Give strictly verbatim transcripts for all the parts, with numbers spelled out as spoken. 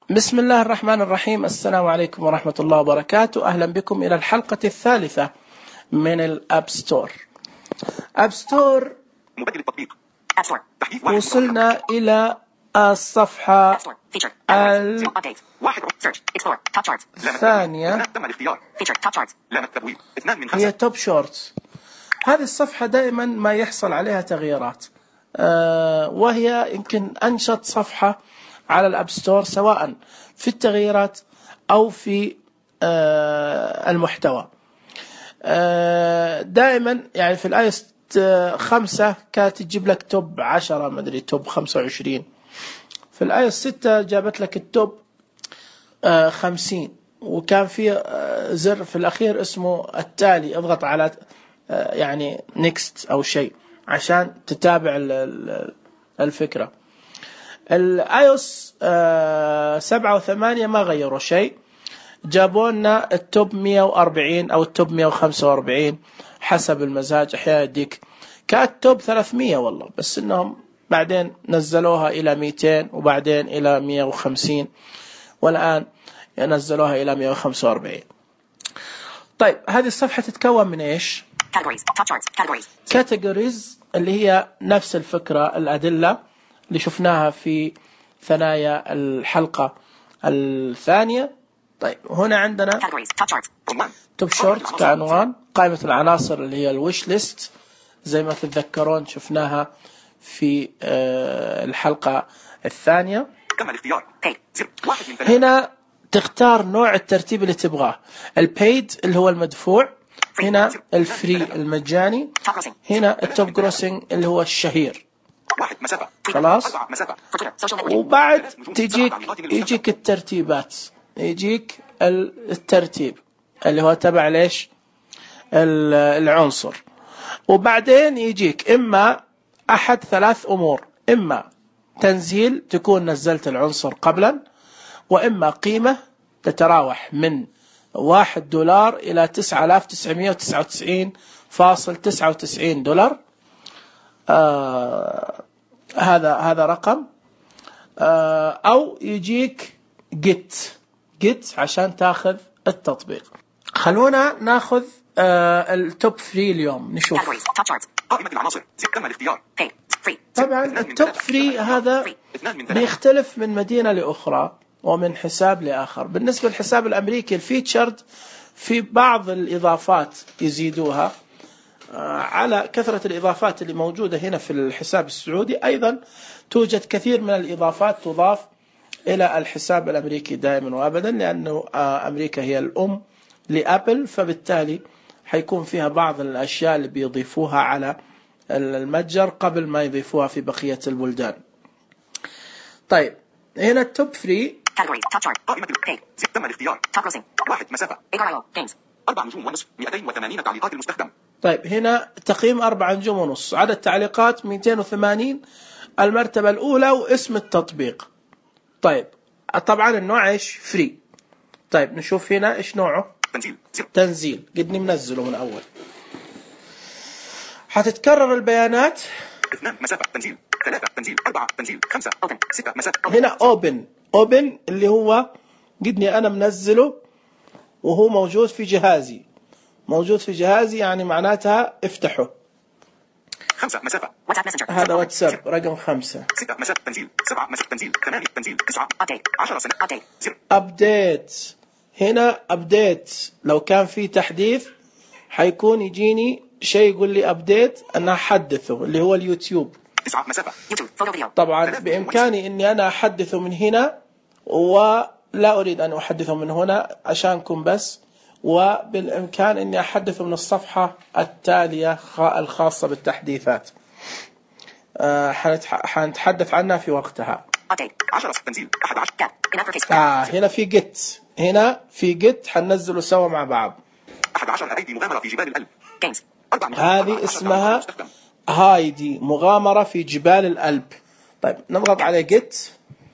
بسم الله الرحمن الرحيم. السلام عليكم ورحمة الله وبركاته. أهلا بكم إلى الحلقة الثالثة من الأب ستور. أب ستور وصلنا إلى الصفحة الثانية هي توب شورتس. هذه الصفحة دائما ما يحصل عليها تغييرات، وهي يمكن أنشط صفحة على الأب ستور سواء في التغييرات أو في المحتوى. دائما يعني في الآي إس خمسة كانت تجيب لك توب عشرة، ما أدري توب خمسة وعشرين. في الآي إس ستة جابت لك التوب خمسين، وكان في زر في الأخير اسمه التالي، اضغط على يعني نيكست أو شيء عشان تتابع الفكرة. الاي او اس سبعة وثمانية ما غيروا شيء، جابوا لنا التوب مية وأربعين او التوب مية وخمسة وأربعين حسب المزاج. احيانا يديك كانت توب ثلاثمية والله، بس انهم بعدين نزلوها الى مئتين وبعدين الى مية وخمسين والان نزلوها الى مية وخمسة وأربعين. طيب هذه الصفحة تتكون من ايش؟ كاتيجوريز اللي هي نفس الفكرة، الأدلة اللي شفناها في ثنايا الحلقة الثانية. طيب هنا عندنا توب شورت كعنوان، قائمة العناصر اللي هي الويش ليست زي ما تتذكرون شفناها في الحلقة الثانية. هنا تختار نوع الترتيب اللي تبغاه، البيد اللي هو المدفوع، هنا الفري المجاني، هنا التوب جروسنج اللي هو الشهير. خلاص، وبعد تجيك يجيك الترتيبات، يجيك الترتيب اللي هو تبع ليش العنصر، وبعدين يجيك إما أحد ثلاث أمور، إما تنزيل تكون نزلت العنصر قبلا، وإما قيمة تتراوح من واحد دولار إلى تسعة آلاف تسعمية وتسعة وتسعين فاصل تسعة وتسعين دولار. آه هذا هذا رقم. آه أو يجيك جيت جيت عشان تاخذ التطبيق. خلونا ناخذ آه التوب فري اليوم نشوف. قائمة العناصر تم الاختيار. طبعا التوب فري هذا بيختلف من مدينة لأخرى ومن حساب لآخر. بالنسبة للحساب الأمريكي الفيتشرد في بعض الإضافات يزيدوها على كثرة الإضافات اللي موجودة هنا في الحساب السعودي. أيضا توجد كثير من الإضافات تضاف إلى الحساب الأمريكي دائما وأبدا، لأنه أمريكا هي الأم لأبل، فبالتالي حيكون فيها بعض الأشياء اللي بيضيفوها على المتجر قبل ما يضيفوها في بقية البلدان. طيب هنا التوب فري قائمة البيج تم الاختيار. واحد مسافة أربع نجوم ونصف مئتين وثمانين تعليقات المستخدم. طيب هنا تقييم أربع نجوم ونص، عدد تعليقات مئتين وثمانين، المرتبة الأولى واسم التطبيق. طيب طبعا النوع ايش؟ فري. طيب نشوف هنا ايش نوعه؟ تنزيل. تنزيل قدني منزله من أول. حتتكرر البيانات. اثنان مسافة تنزيل، ثلاثة تنزيل، أربعة تنزيل، خمسة أوبن، ستة مسافة. هنا أوبن أوبن اللي هو قدني أنا منزله وهو موجود في جهازي، موجود في جهازي يعني معناتها افتحه. خمسة مسافة. هذا واتساب رقم خمسة. ستة مسافة تنزيل، سبعة مسافة تنزيل، ثمانية تنزيل، تسعة عشرة سنة أبديت. هنا أبديت لو كان في تحديث حيكون يجيني شيء يقول لي أبديت أنا أحدثه اللي هو اليوتيوب. تسعة مسافة طبعا بإمكاني أني أنا أحدثه من هنا ولا أريد أن أحدثه من هنا عشانكم بس، وبالإمكان أني أحدثه من الصفحة التالية الخاصة بالتحديثات. أه حنتحدث عنها في وقتها. آه هنا في جيت، هنا في جيت حننزله سوا مع بعض. أحد عشر أيدي مغامرة في جبال الألب. هذه اسمها هايدي مغامرة في جبال الألب. طيب نضغط على جيت،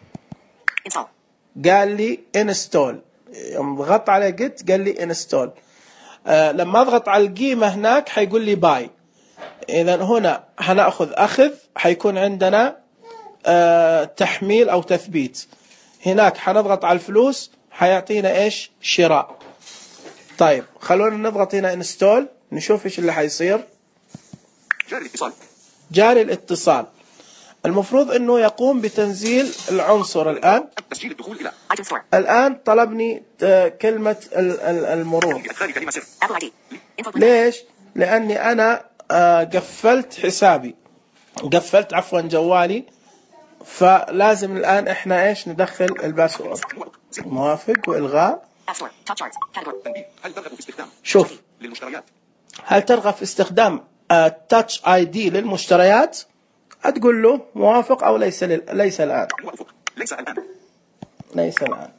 قال لي انستول. ضغطت على جيت قال لي انستول. آه لما اضغط على القيمة هناك حيقول لي باي. إذا هنا هنأخذ أخذ، حيكون عندنا آه تحميل أو تثبيت. هناك حنضغط على الفلوس حيعطينا ايش؟ شراء. طيب خلونا نضغط هنا انستول نشوف ايش اللي حيصير. جاري الاتصال. جاري الاتصال المفروض انه يقوم بتنزيل العنصر الان. تسجيل الدخول الى الان طلبني كلمة المرور. بإدخال كلمة سر. ليش؟ لاني انا قفلت حسابي، قفلت عفوا جوالي، فلازم الان احنا ايش؟ ندخل الباسورد. موافق والغاء. تنبيه. هل ترغب في استخدام شوف للمشتريات؟ هل ترغب في استخدام تاتش اي دي للمشتريات؟ هتقول له موافق او ليس لل... ليس الان. موافق. ليس الان. ليس الان.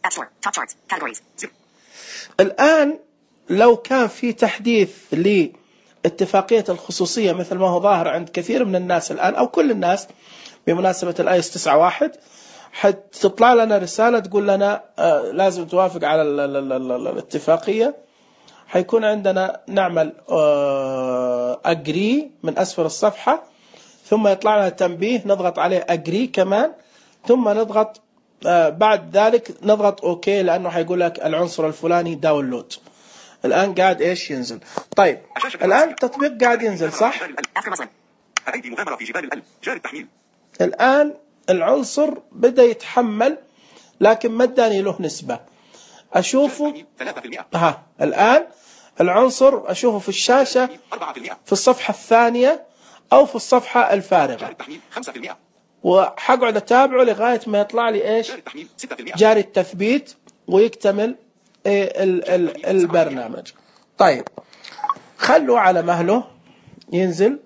الان لو كان في تحديث لاتفاقية الخصوصية مثل ما هو ظاهر عند كثير من الناس الان او كل الناس بمناسبة الايس تسعة واحد، حتطلع لنا رسالة تقول لنا آه لازم توافق على ال ال ال ال ال الاتفاقية. حيكون عندنا نعمل آه أجري من أسفل الصفحة، ثم يطلع لنا تنبيه نضغط عليه أجري كمان، ثم نضغط آه بعد ذلك نضغط أوكي لأنه حيقول لك العنصر الفلاني داونلود. الآن قاعد إيش ينزل. طيب الآن التطبيق قاعد ينزل صح؟ أيدي مغامرة في جبال الألب. جاري التحميل. الآن العنصر بدأ يتحمل لكن ما اداني له نسبة. أشوفه ها الآن العنصر أشوفه في الشاشة في الصفحة الثانية أو في الصفحة الفارغة، وحقعد أتابعه لغاية ما يطلع لي إيش؟ جاري التثبيت ويكتمل البرنامج. طيب خلوا على مهله ينزل.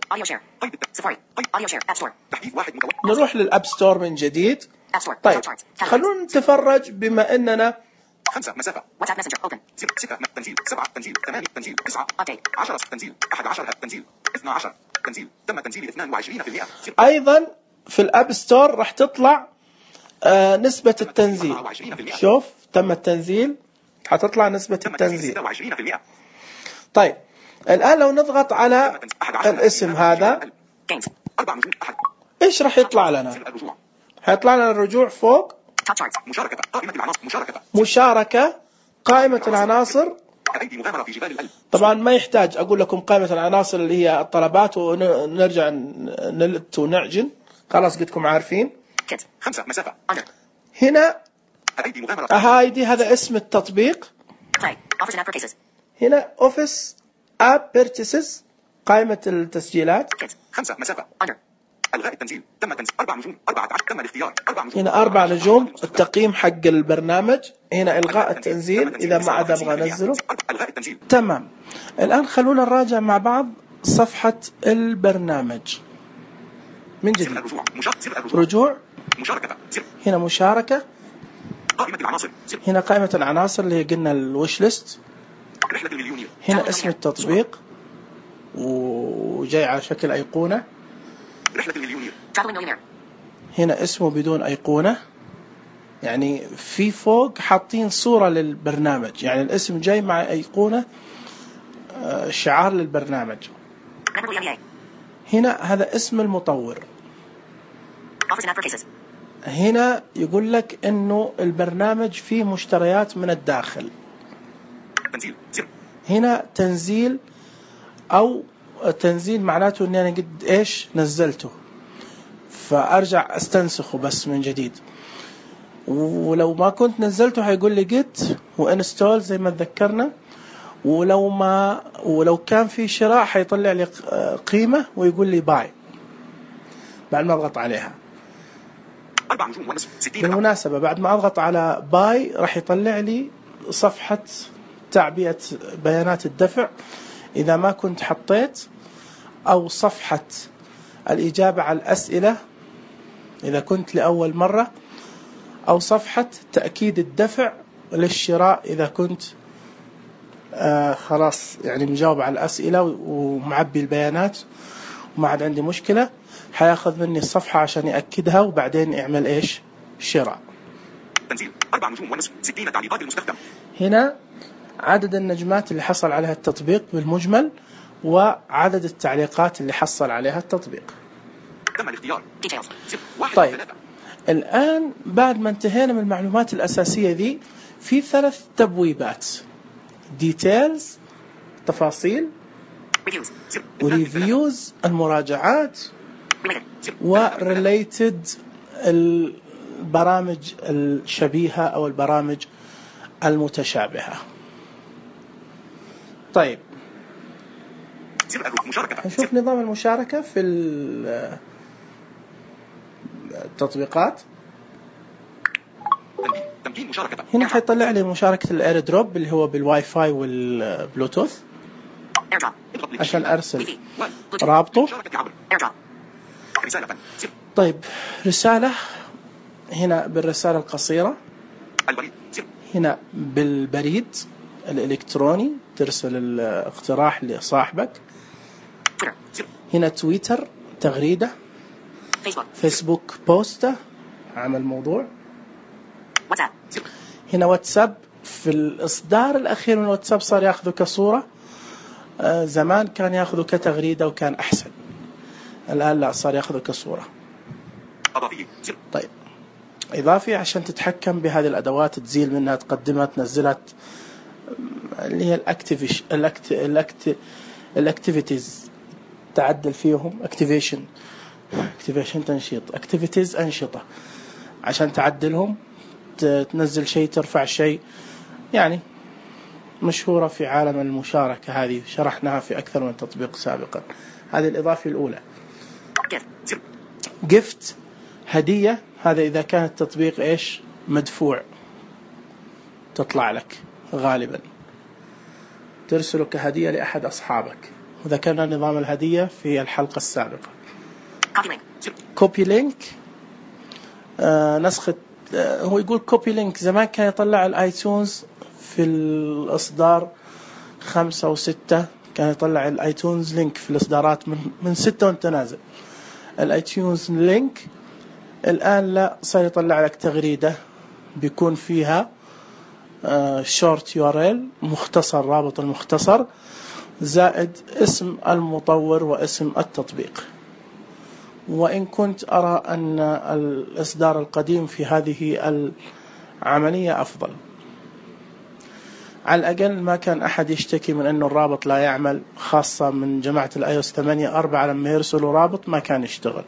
نروح للأب ستور من جديد. طيب خلونا نتفرج بما أننا خمسة مسافة. واتساب ماسنجر اوبن. ستة تنزيل. سبعة تنزيل. ثمانية تنزيل. تسعة ابديت. عشرة تنزيل. أحد عشر تنزيل. اثنا عشر تنزيل. تم تنزيل اثنين وعشرين بالمئة. أيضا في الأب ستور راح تطلع آه نسبة التنزيل. شوف تم التنزيل حتطلع نسبة التنزيل. ستة وعشرين بالمئة. طيب الآن لو نضغط على الاسم هذا إيش راح يطلع لنا؟ حيطلع لنا الرجوع فوق. مشاركة قائمة العناصر. مشاركة مشاركة قائمة العناصر. أيدي مغامرة في جبال الألب. طبعا ما يحتاج أقول لكم قائمة العناصر اللي هي الطلبات ونرجع نلت ونعجن، خلاص قدكم عارفين. خمسة مسافة. هنا أيدي مغامرة. هايدي هذا اسم التطبيق. هنا أوفيس آب بيرتسز قائمة التسجيلات. خمسة مسافة. الغاء التنزيل. تم تنزيل. أربع نجوم. أربعة عشر. تم الاختيار. أربع نجوم. هنا أربع نجوم التقييم حق البرنامج. هنا إلغاء التنزيل إذا ما عاد أبغى أنزله. الغاء التنزيل. تمام. الآن خلونا نراجع مع بعض صفحة البرنامج من جديد. الرجوع. رجوع. مشاركة. هنا مشاركة. قائمة العناصر. هنا قائمة العناصر اللي هي قلنا الوش ليست. رحلة المليونير. هنا اسم التطبيق وجاي على شكل أيقونة. رحلة المليونير. هنا اسمه بدون أيقونة، يعني في فوق حاطين صورة للبرنامج، يعني الاسم جاي مع أيقونة شعار للبرنامج. هنا هذا اسم المطور. هنا يقول لك إنه البرنامج فيه مشتريات من الداخل. تنزيل. هنا تنزيل أو تنزيل معناته إني أنا قد إيش نزلته، فأرجع أستنسخه بس من جديد. ولو ما كنت نزلته هيقول لي جيت وانستول زي ما تذكرنا، ولو ما ولو كان في شراء حيطلع لي قيمة ويقول لي باي بعد ما أضغط عليها. أربع نجوم ونصف. ستين. بالمناسبة بعد ما أضغط على باي راح يطلع لي صفحة تعبئة بيانات الدفع إذا ما كنت حطيت، أو صفحة الإجابة على الأسئلة إذا كنت لأول مرة، أو صفحة تأكيد الدفع للشراء إذا كنت آه خلاص يعني مجاوب على الأسئلة ومعبي البيانات وما عاد عندي مشكلة. حياخذ مني الصفحة عشان يأكدها وبعدين يعمل إيش شراء. تنزيل. أربع نجوم ونصف. ستين تعليقات المستخدم. هنا عدد النجمات اللي حصل عليها التطبيق بالمجمل وعدد التعليقات اللي حصل عليها التطبيق. تم الاختيار. طيب الآن بعد ما انتهينا من المعلومات الأساسية ذي، في ثلاث تبويبات: details تفاصيل، وريفيوز المراجعات، وريليتد البرامج الشبيهة أو البرامج المتشابهة. طيب نشوف نظام المشاركة في التطبيقات. هنا حيطلع لي مشاركة الاير دروب اللي هو بالواي فاي والبلوتوث عشان أرسل رابطه. طيب رسالة، هنا بالرسالة القصيرة، هنا بالبريد الإلكتروني ترسل الاقتراح لصاحبك، هنا تويتر تغريدة، فيسبوك بوستة عمل موضوع، هنا واتساب. في الإصدار الأخير من الواتساب صار يأخذه كصورة، آه زمان كان يأخذه كتغريدة وكان أحسن، الآن لا صار يأخذه كصورة. طيب إضافي عشان تتحكم بهذه الأدوات، تزيل منها، تقدمها، تنزلها، اللي هي الأكتيفيش الأكت الأكت الأكتيفيتيز تعدل فيهم، أكتيفيشن أكتيفيشن تنشيط، أكتيفيتيز أنشطة عشان تعدلهم، تنزل شيء ترفع شيء، يعني مشهورة في عالم المشاركة هذه، شرحناها في أكثر من تطبيق سابقا. هذه الإضافة الأولى. gift هدية، هذا إذا كان التطبيق إيش مدفوع تطلع لك غالبا، ترسله كهدية لأحد أصحابك، وذكرنا نظام الهدية في الحلقة السابقة. كوبي لينك آه نسخة، آه هو يقول كوبي لينك، زمان كان يطلع الايتونز في الإصدار خمسة وستة، كان يطلع الايتونز لينك في الإصدارات من من ستة وانت نازل الايتونز لينك. الآن لا، صار يطلع لك تغريدة بيكون فيها شورت يو ار ال مختصر، رابط المختصر زائد اسم المطور واسم التطبيق. وإن كنت أرى أن الإصدار القديم في هذه العملية أفضل، على الأقل ما كان أحد يشتكي من أنه الرابط لا يعمل، خاصة من جماعة الاي او اس ثمانية أربعة لما يرسلوا رابط ما كان يشتغل.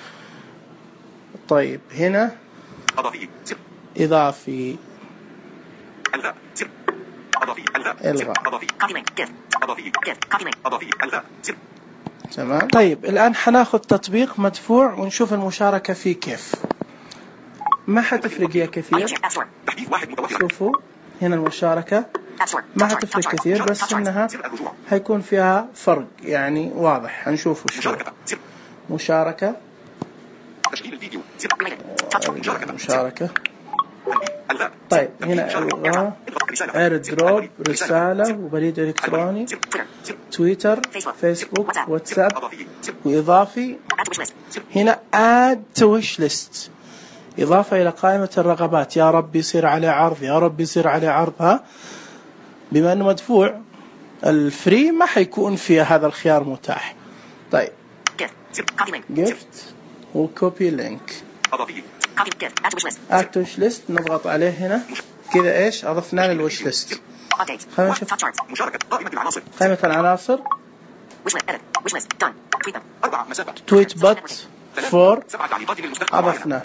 طيب هنا إضافي إلغاء. تمام. طيب الآن حناخذ تطبيق مدفوع ونشوف المشاركة فيه كيف. ما حتفرق يا كثير، شوفوا هنا المشاركة ما حتفرق كثير، بس إنها هيكون فيها فرق يعني واضح. هنشوفه شو مشاركة مشاركة. طيب هنا الغاء، اير دروب، رسالة وبريد إلكتروني، تويتر، فيسبوك، واتساب، وإضافي. هنا add to wish list، إضافة إلى قائمة الرغبات. يا رب يصير عليه عرض، يا رب يصير عليه عرض. ها بما أنه مدفوع، الفري ما حيكون فيه هذا الخيار متاح. طيب gift وكوبي لينك، add to wish list نضغط عليه هنا كذا. إيش أضفنا للوش ليست؟ خلينا نشوف قائمة العناصر. تويت بوت فور أضفنا،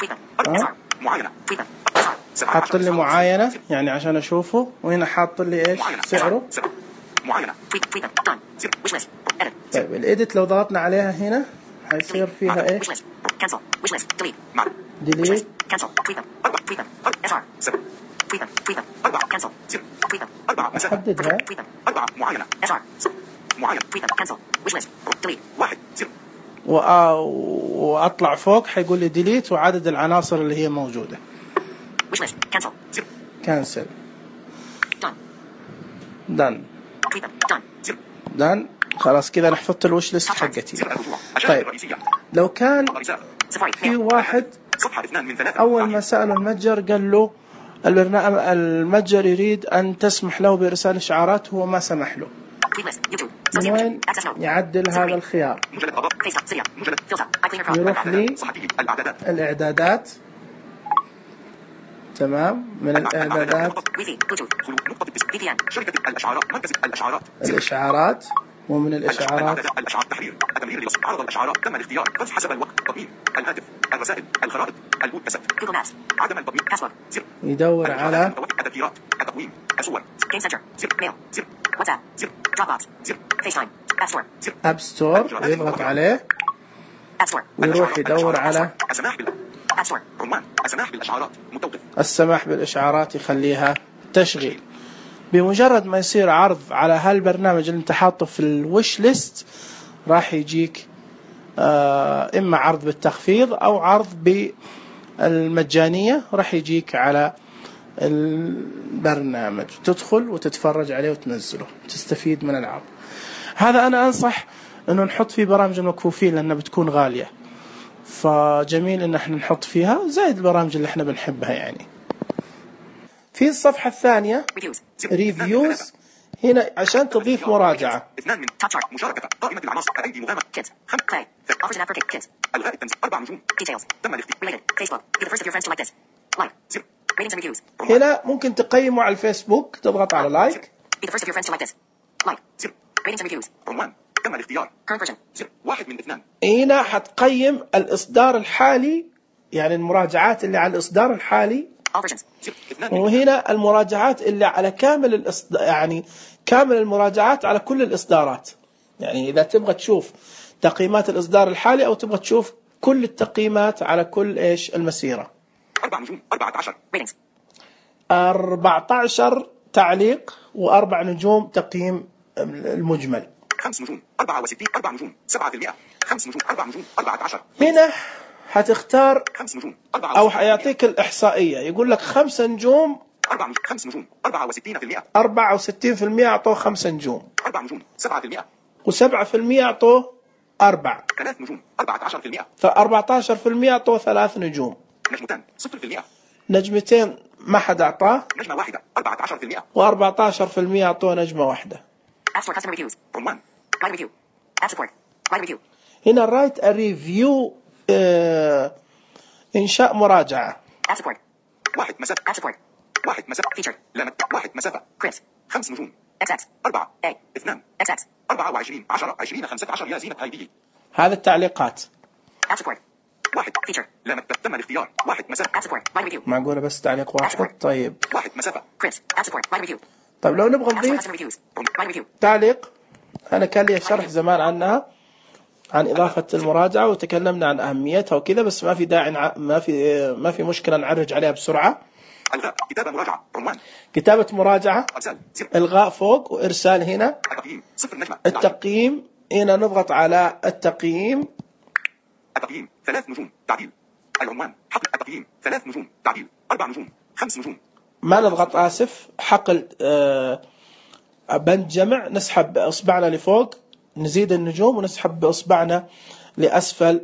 حاط لي معاينة يعني عشان أشوفه، وهنا حاط لي إيش سعره. طيب الإيديت لو ضغطنا عليها هنا هيصير فيها إيش ديليت. أحددها وأطلع فوق حيقول لي ديليت وعدد العناصر اللي هي موجودة. كانسل، دن دن خلاص كذا نحفظت الوش ليست حقتي. طيب لو كان في واحد أول ما سأل المتجر قال له البرنامج المتجر يريد أن تسمح له بإرسال إشعارات، هو ما سمح له، من وين يعدل هذا الخيار؟ يروح لي الإعدادات، تمام. من الإعدادات شركة الإشعارات مركز الإشعارات الإشعارات، ومن الإشعارات الإشعارات تحرير التمرير للوصف عرض الإشعارات تم الاختيار فتح حسب الوقت تطبيق الهاتف الرسائل الخرائط البودكاست عدم التطبيق يدور على التذكيرات التقويم الصور جيم سنتر زر ميل زر واتساب زر دروب بوكس زر فيس تايم اب ستور اب ستور ويضغط عليه ويروح يدور على السماح بال اب ستور عنوان السماح بالإشعارات متوقف السماح بالإشعارات يخليها تشغيل. بمجرد ما يصير عرض على هالبرنامج اللي انت حاطه في الوش ليست راح يجيك آه إما عرض بالتخفيض أو عرض بالمجانية، راح يجيك على البرنامج تدخل وتتفرج عليه وتنزله تستفيد من العرض هذا. أنا أنصح أنه نحط فيه برامج المكفوفين لأنها بتكون غالية، فجميل أن احنا نحط فيها زائد البرامج اللي احنا بنحبها. يعني في الصفحة الثانية ريفيوز، هنا عشان تضيف مراجعة. اثنان من تاب شارت مشاركة قائمة العناصر أيدي مغامرة كيدز خمس بلاي offers an app for kids ألغاء التنزيل أربع نجوم details تم الاختيار related Facebook be the first of your friends to like this like zero ratings and reviews هنا ممكن تقيمه على الفيسبوك، تضغط على لايك be the first of your friends to like this like zero ratings and reviews عنوان تم الاختيار current version zero واحد من اثنان. هنا حتقيم الإصدار الحالي، يعني المراجعات اللي على الإصدار الحالي، all versions zero اثنان. وهنا المراجعات اللي على كامل الإصدار، يعني كامل المراجعات على كل الإصدارات. يعني إذا تبغى تشوف تقييمات الإصدار الحالي أو تبغى تشوف كل التقييمات على كل إيش المسيرة. أربع نجوم أربعة عشر ratings أربعة عشر تعليق وأربع نجوم تقييم المجمل. خمس نجوم أربعة وستين أربع نجوم سبعة في المئة خمس نجوم أربع نجوم أربعة عشر. هنا حتختار خمس نجوم أربعة أو حيعطيك الإحصائية، يقول لك خمسة نجوم أربع نجوم خمس نجوم أربعة وستين في المئة أربعة وستين في المئة أعطوه خمسة نجوم، أربع نجوم سبعة في المئة وسبعة في المئة أعطوه أربع، ثلاث نجوم أربعة عشر في المئة فأربعة عشر في المئة أعطوه ثلاث نجوم، نجمتان صفر في المئة نجمتين ما حد أعطاه، نجمة واحدة أربعة عشر في المئة وأربعة عشر في المئة أعطوه نجمة واحدة. App Store Customer Reviews عنوان Write Review App Support Write Review هنا رايت ريفيو اه إنشاء مراجعة. App Support واحد مسافة App Support واحد مسافة Feature لمت واحد مسافة Chris خمس نجوم إكس إكس أربعة A اثنان إكس إكس أربعة وعشرين عشرة عشرين خمسة عشر يا زينة هايدي. هذا التعليقات. App Support واحد Feature لمت تم الاختيار واحد مسافة App Support Write Review معقولة بس تعليق واحد؟ طيب واحد مسافة Chris App Support Write Review. طيب لو نبغى نضيف تعليق، أنا كان لي شرح زمان عنها عن إضافة المراجعة وتكلمنا عن أهميتها وكذا، بس ما في داعي نع... ما في ما في مشكلة نعرج عليها بسرعة. ألغاء كتابة مراجعة عنوان كتابة مراجعة أرسال إلغاء فوق وإرسال هنا. التقييم صفر نجمة التقييم هنا نضغط على التقييم. التقييم ثلاث نجوم تعديل العنوان حقل التقييم ثلاث نجوم تعديل أربع نجوم خمس نجوم ما نضغط آسف حقل آه بند جمع، نسحب بإصبعنا لفوق نزيد النجوم ونسحب بإصبعنا لأسفل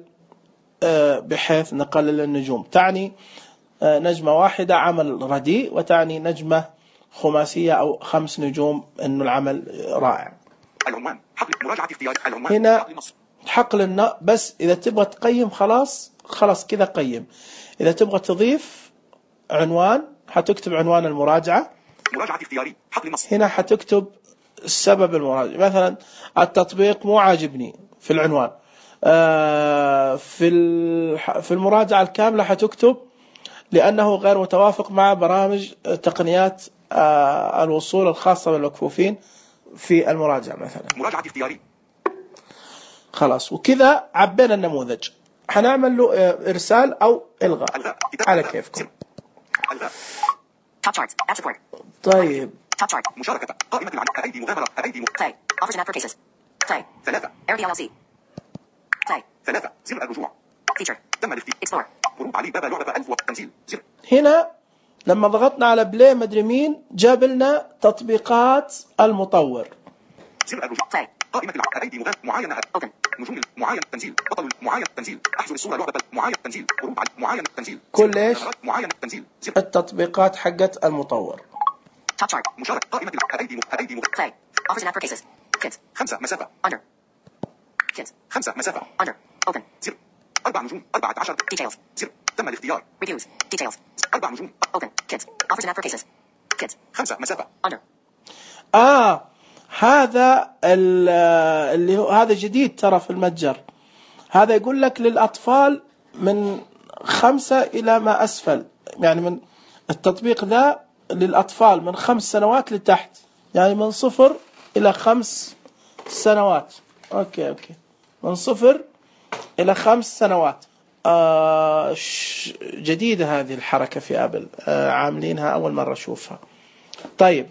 آه بحيث نقلل النجوم. تعني آه نجمة واحدة عمل رديء، وتعني نجمة خماسية أو خمس نجوم إنه العمل رائع. العنوان حقل مراجعة اختيار العنوان هنا حقل النص حقل النص، بس إذا تبغى تقيم خلاص خلاص كذا قيم. إذا تبغى تضيف عنوان حتكتب عنوان المراجعة. مراجعة اختياري حقل النص. هنا حتكتب السبب المراجعة، مثلا التطبيق مو عاجبني في العنوان. في في المراجعة الكاملة حتكتب لأنه غير متوافق مع برامج تقنيات الوصول الخاصة بالمكفوفين في المراجعة مثلا. مراجعة اختياري خلاص، وكذا عبينا النموذج. حنعمل له إرسال أو إلغاء على كيفكم. Top charts, app support. طيب. Top chart. مشاركة قائمة العمل أيدي مغامرة أيدي م... Play. Offers an app for cases. Play. ثلاثة. Air دي إل إل سي. Play. ثلاثة. زر الرجوع. Feature. تم الاختيار. Explore. هروب علي بابا لعبة ألف وتنزيل. زر. هنا لما ضغطنا على بلاي مدري مين جاب لنا تطبيقات المطور. زر الرجوع. Play. قائمة العمل أيدي مغامرة معاينة. Open. نجوم معاين تنزيل. بطل معاين تنزيل. أحزر الصورة لعبة معاين تنزيل. هروب علي معاين تنزيل. كل إيش؟ معاين تنزيل. زر. التطبيقات حقت المطور. Top chart. مشاركة قائمة الأيدي أيدي Play. Offers an app for cases. Kids. خمسة مسافة. Under. Kids. خمسة مسافة. Under. Open. زر. أربع نجوم. أربعة عشر. Details. زر. تم الاختيار. Reviews. Details. أربع نجوم. Open. Kids. Offers and app for cases. Kids. خمسة. مسافة. Under. آه هذا اللي هو هذا جديد ترى في المتجر. هذا يقول لك للأطفال من خمسة إلى ما أسفل، يعني من التطبيق ذا للأطفال من خمس سنوات لتحت، يعني من صفر إلى خمس سنوات. أوكي أوكي من صفر إلى خمس سنوات. آه جديدة هذه الحركة في أبل، آه عاملينها أول مرة أشوفها. طيب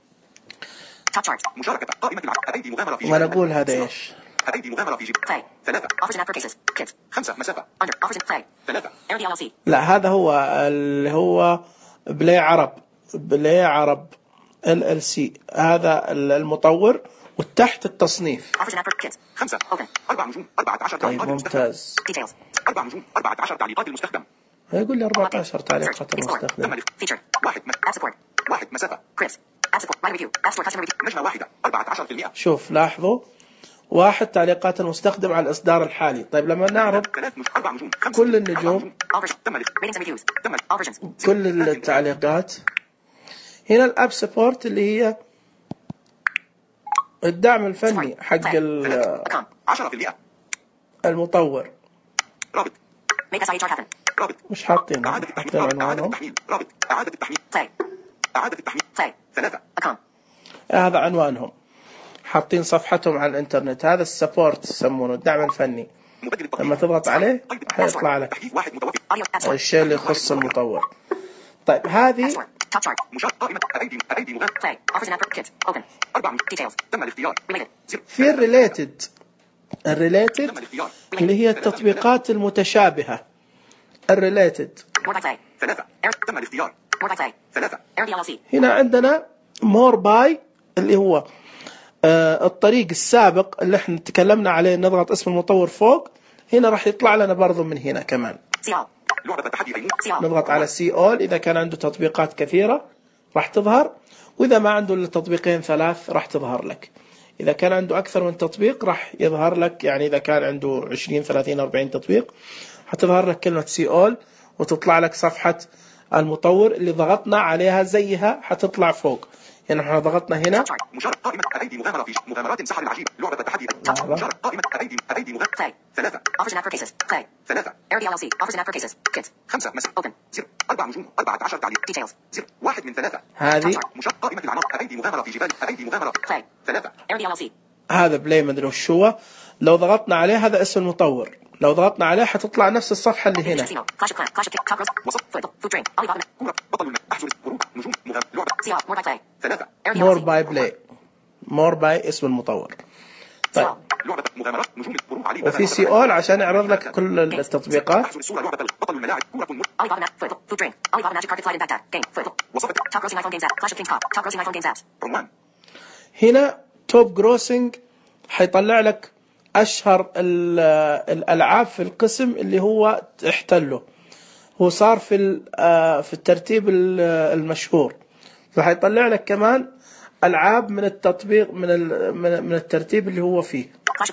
مشاركة قائمة الأيدي مغامرة في ما نقول هذا إيش؟ أيدي مغامرة في جيب. ثلاثة. Offers and app for cases. Kids. خمسة. مسافة. Under. Offers and play. ثلاثة. ار دي ال سي. لا هذا هو اللي هو بلاي عرب، بلاي عرب ال ال سي، هذا المطور والتحت التصنيف. Offers and app for kids. خمسة. Open. أربع نجوم. أربعة عشر طيب تعليقات ممتاز. Details. أربع نجوم. أربعة عشر تعليقات المستخدم. يقول لي أربعة عشر تعليقات المستخدم. Feature. واحد. App support. واحد. مسافة. Chris. App support. Write review. App store customer review. نجمة واحدة. أربعة عشر بالمئة. شوف لاحظوا واحد تعليقات المستخدم على الإصدار الحالي. طيب لما نعرض كل النجوم كل التعليقات، هنا الأب سبورت اللي هي الدعم الفني حق المطور. رابط مش حاطين حاطين عنوانهم. رابط إعادة التحميل. إعادة التحميل. ثلاثة. هذا عنوانهم، حاطين صفحتهم على الانترنت. هذا السبورت يسمونه الدعم الفني. لما تضغط عليه هيطلع لك الشيء اللي يخص المطور. طيب هذه في الريليتد. الريليتد اللي هي التطبيقات المتشابهة. الريليتد هنا عندنا مور باي اللي هو آه الطريق السابق اللي احنا تكلمنا عليه. نضغط اسم المطور فوق، هنا راح يطلع لنا برضو من هنا كمان. نضغط على سي اول إذا كان عنده تطبيقات كثيرة راح تظهر، وإذا ما عنده إلا تطبيقين ثلاث راح تظهر لك. إذا كان عنده أكثر من تطبيق راح يظهر لك، يعني إذا كان عنده عشرين ثلاثين أربعين تطبيق هتظهر لك كلمة سي اول وتطلع لك صفحة المطور اللي ضغطنا عليها زيها حتطلع فوق. يعني احنا ضغطنا هنا مشارك قائمة أيدي مغامرة في مغامرات سحر العجيب. لعبة التحدي. مشارك قائمة أيدي أيدي مغامرة. ثلاثة. Offers and app for cases. Play. ثلاثة. ار دي ال سي. Offers and app for cases. Kids. خمسة. مسافة. Open. زر. أربع نجوم. أربعة عشر تعليق. Details. زر. واحد من ثلاثة. هذه مشارك قائمة العناصر. أيدي مغامرة في جبال. أيدي مغامرة. Play. ثلاثة. ار دي ال سي. هذا بلاي مدري وش هو. لو ضغطنا عليه هذا اسم المطور، لو ضغطنا عليه حتطلع نفس الصفحة اللي هنا. مور باي بلاي. مور باي اسم المطور. طيب وفي سي اول عشان يعرض لك كل التطبيقات. هنا توب جروسنج حيطلع لك أشهر الألعاب في القسم اللي هو احتله. هو صار في في الترتيب المشهور، فحيطلع لك كمان ألعاب من التطبيق من من الترتيب اللي هو فيه.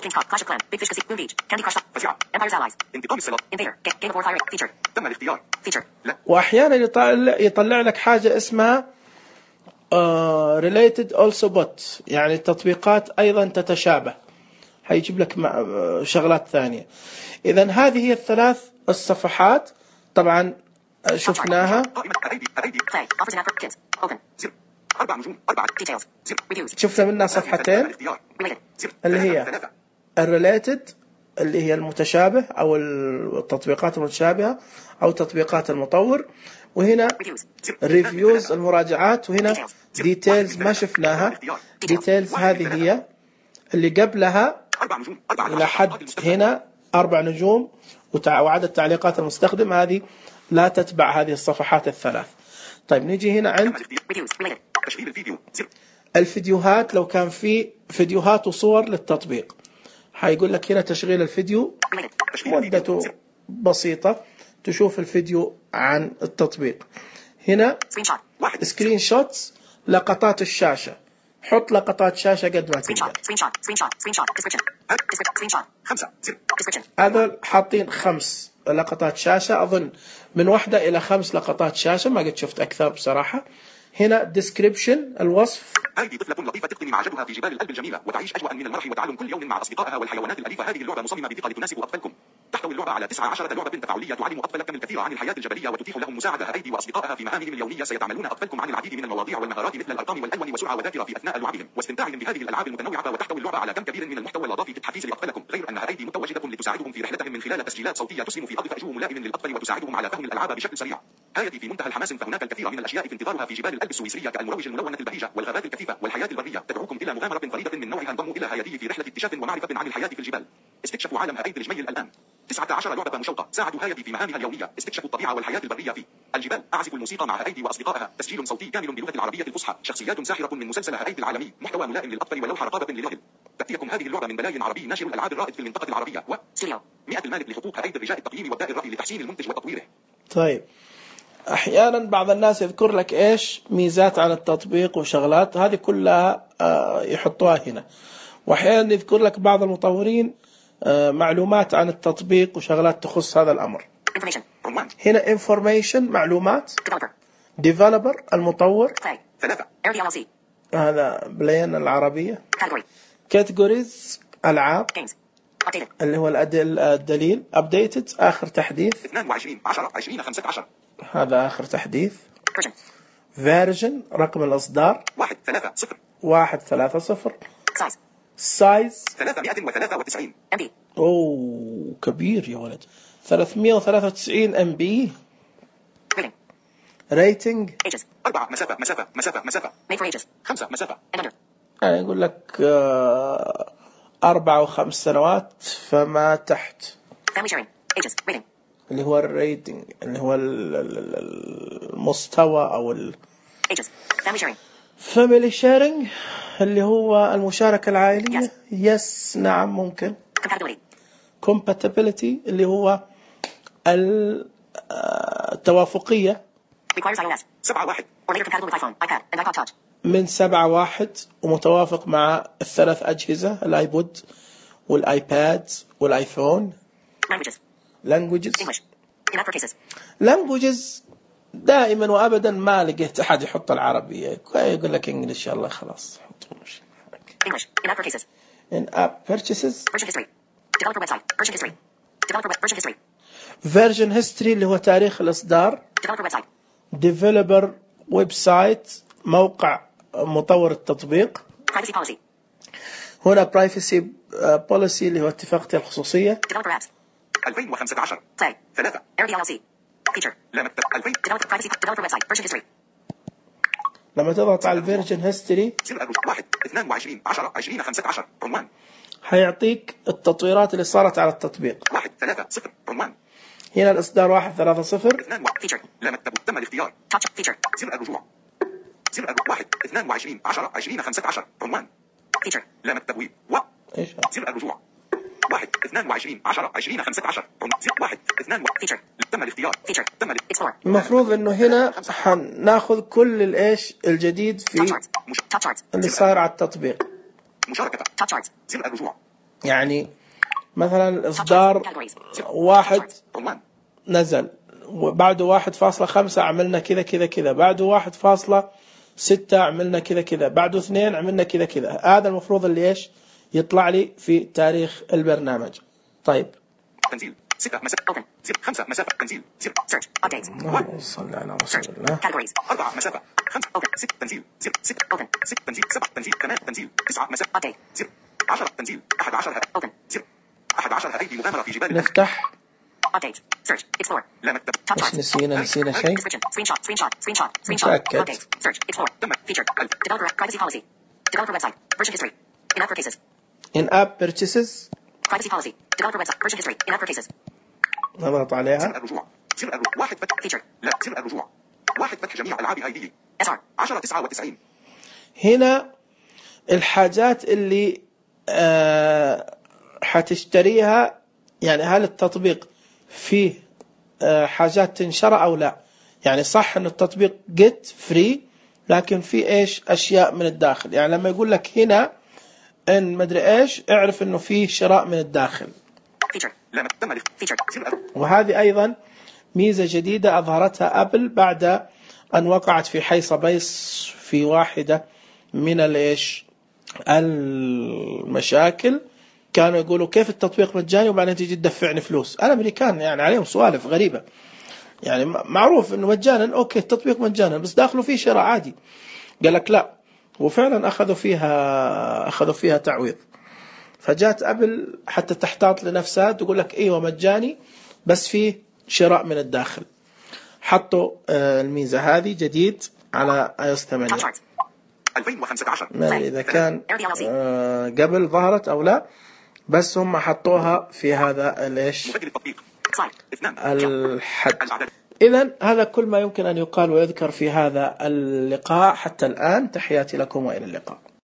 وأحيانا يطلع يطلع لك حاجة اسمها related also but، يعني التطبيقات أيضا تتشابه، هيجيب لك شغلات ثانية. إذن هذه هي الثلاث الصفحات طبعا شفناها. شفنا منها صفحتين اللي هي الريليتد اللي هي المتشابه أو التطبيقات المتشابهة أو تطبيقات المطور، وهنا ريفيوز المراجعات، وهنا ديتيلز ما شفناها. ديتيلز هذه هي اللي قبلها إلى حد هنا أربع نجوم وعدد تعليقات المستخدم، هذه لا تتبع هذه الصفحات الثلاث. طيب نيجي هنا عند الفيديوهات. لو كان في فيديوهات وصور للتطبيق هيقول لك هنا تشغيل الفيديو، مدته بسيطة تشوف الفيديو عن التطبيق. هنا سكرين شوتس لقطات الشاشة، حط لقطات شاشة قد ما تقدر. Screenshot. Screenshot. Screenshot. Screenshot. Description. Description. Screenshot. خمسة. زر. Description. هذا حاطين خمس لقطات شاشة، أظن من واحدة إلى خمس لقطات شاشة، ما قد شفت أكثر بصراحة. هنا description الوصف. هذه طفلة لطيفة تقضي معجبها في جبال الألب الجميلة وتعيش أجواء من المرح وتعلم كل يوم مع أصدقائها والحيوانات الأليفة. هذه اللعبة مصممة بدقة لتناسب أطفالكم. تحتوي اللعبة على تسعة عشر لعبة تفاعلية تعلم أطفالكم الكثير عن الحياة الجبلية وتتيح لهم مساعدة أيدي وأصدقائها في مهامهم اليومية. سيتعاملون أطفالكم عن العديد من المواضيع والمهارات مثل الأرقام والألوان وسرعة وذاكرة في أثناء لعبهم واستمتاعهم بهذه الألعاب المتنوعة. وتحتوي اللعبة على كم كبير من المحتوى الإضافي للتحفيز لأطفالكم، غير أنها أيدي متواجدة لتساعدهم في رحلتهم من خلال تسجيلات صوتية تسهم في أضفاء جو ملائم للأطفال وتساعدهم على فهم الألعاب بشكل سريع. هذه في منتهى الحماس، فهناك الكثير من الأشياء في انتظارها في جبال الألب السويسرية كالمروج الملونة البهيجة والغابات الكثيفة والحياة البرية. تدعوكم إلى مغامرة فريدة من نوعها. انضموا إلى هيدي في رحلة اكتشاف ومعرفة عن الحياة في الجبال. استكشفوا عالم هيدي الجميل الآن. تسعة عشر لعبة مشوقة. ساعدوا هيدي في مهامها اليومية. استكشفوا الطبيعة والحياة البرية في الجبال. أعزف الموسيقى مع هيدي وأصدقائها. تسجيل صوتي كامل باللغة العربية الفصحى. شخصيات ساحرة من مسلسل هيدي العالمي. محتوى ملائم للأطفال ولوحة رقابة للأهل. تأتيكم هذه اللعبة من بلاين عربي ناشر الألعاب الرائد في المنطقة العربية و مئة المالك لحقوق هيدي الرجاء التقييم وابداء الرأي لتحسين المنتج وتطويره. طيب، أحيانا بعض الناس يذكر لك إيش ميزات عن التطبيق وشغلات، هذه كلها يحطوها هنا. وأحيانا يذكر لك بعض المطورين معلومات عن التطبيق وشغلات تخص هذا الأمر. هنا information معلومات. developer المطور. ثلاثة. هذا بلين العربية. categories ألعاب. اللي هو الدليل. updated آخر تحديث. اثنين وعشرين عشرة عشرين خمسة عشر. هذا آخر تحديث. version رقم الإصدار. واحد ثلاثة صفر. واحد ثلاثة صفر. size. size. ثلاثمائة وثلاثة وتسعين إم بي. أوه كبير يا ولد. ثلاثمائة وثلاثة وتسعين إم بي. rating. ages. أربعة. مسافة مسافة مسافة مسافة. made for ages. خمسة. مسافة. يعني يقول لك آه أربعة وخمس سنوات فما تحت. family sharing. ages. rating. اللي هو الريتنج، اللي هو المستوى أو ال ages. family sharing. family sharing اللي هو المشاركة العائلية. yes. yes نعم ممكن. compatibility. compatibility اللي هو التوافقية. requires iOS. سبعة واحد. or later compatible with iPhone, iPad, and iPod Touch. من سبعة واحد ومتوافق مع الثلاث أجهزة، الآيبود والآيباد والآيفون. languages. languages. English. in upper cases. languages دائما وأبدا ما لقيت أحد يحط العربية، يقول لك إنجليش يلا خلاص حطوا مش. English. in upper cases. in app purchases. version history. developer website. version history. developer version history. version history اللي هو تاريخ الإصدار. developer website. developer website موقع مطور التطبيق. privacy policy. هنا privacy policy اللي هو اتفاقية الخصوصية. developer apps. ألفين وخمسة عشر. tag. ثلاثة. ار دي ال سي. feature. لا مكتب. ألفين. developer privacy developer website. version history. لما تضغط على الفيرجن هيستوري واحد. اثنين وعشرين عشرة عشرين خمسة عشر. عنوان. حيعطيك التطويرات اللي صارت على التطبيق. واحد ثلاثة صفر. عنوان. هنا الإصدار واحد ثلاثة صفر. اثنان feature. لا مكتب. تم الاختيار. touch feature. زر الرجوع. زر الرجوع. واحد. اثنين وعشرين عشرة عشرين خمسة عشر. عنوان. feature. لا مكتب. و ايش؟ زر الرجوع. واحد. اثنين وعشرين عشرة عشرين خمسة عشر. زر واحد. اثنين و feature. تم الاختيار. feature. تم explore. المفروض إنه هنا حناخذ كل الإيش الجديد في اللي صار على التطبيق. مشاركة. زر الرجوع. يعني مثلا الإصدار واحد نزل، وبعده واحد فاصلة خمسة عملنا كذا كذا كذا، بعده واحد فاصلة ستة عملنا كذا كذا، بعده اثنين عملنا كذا كذا. هذا المفروض اللي إيش يطلع لي في تاريخ البرنامج. طيب. تنزيل. ستة مسافة. زر خمسة مسافة. تنزيل. زر search update. اللهم صل على رسول الله. categories. أربعة مسافة. خمسة. open. ست. تنزيل. زر ستة. open. ست. تنزيل. سبعة. تنزيل. ثمان. تنزيل. تسعة مسافة. update. زر عشرة. تنزيل. أحد عشر. open. زر أحد عشر. هذه مغامرة في جبال. نفتح. update. search. explore. لا مكتب. إيش نسينا نسينا شيء. screenshot. screenshot. screenshot. screenshot. متأكد. update. search. explore. تم. feature. developer privacy policy. developer website. version history. in upper cases. in app purchases. privacy policy. developer website. version history. in upper cases. نضغط عليها. زر الرجوع. زر الرجوع. واحد فتح. feature. لا. زر الرجوع. واحد فتح جميع ألعاب هيدي. اس ار. عشرة تسعة وتسعين. هنا الحاجات اللي آه حتشتريها، يعني هل التطبيق فيه آه حاجات تنشر أو لا. يعني صح أن التطبيق get free، لكن في إيش أشياء من الداخل. يعني لما يقول لك هنا إن مدري إيش، اعرف إنه فيه شراء من الداخل. وهذه أيضا ميزة جديدة أظهرتها أبل بعد أن وقعت في حيص بيص في واحدة من الإيش المشاكل. كانوا يقولوا كيف التطبيق مجاني وبعدين تيجي تدفعني فلوس. الأمريكان يعني عليهم سوالف غريبة، يعني معروف إنه مجانا، أوكي التطبيق مجانا بس داخله فيه شراء عادي. قال لك لا، وفعلا أخذوا فيها أخذوا فيها تعويض. فجات أبل حتى تحتاط لنفسها تقول لك إيوه مجاني بس فيه شراء من الداخل. حطوا الميزة هذه جديد على آي أو إس ثمانية. ألفين وخمسة عشر ما إذا كان قبل ظهرت أو لا، بس هم حطوها في هذا الإيش الحد. إذن هذا كل ما يمكن أن يقال ويذكر في هذا اللقاء حتى الآن. تحياتي لكم وإلى اللقاء.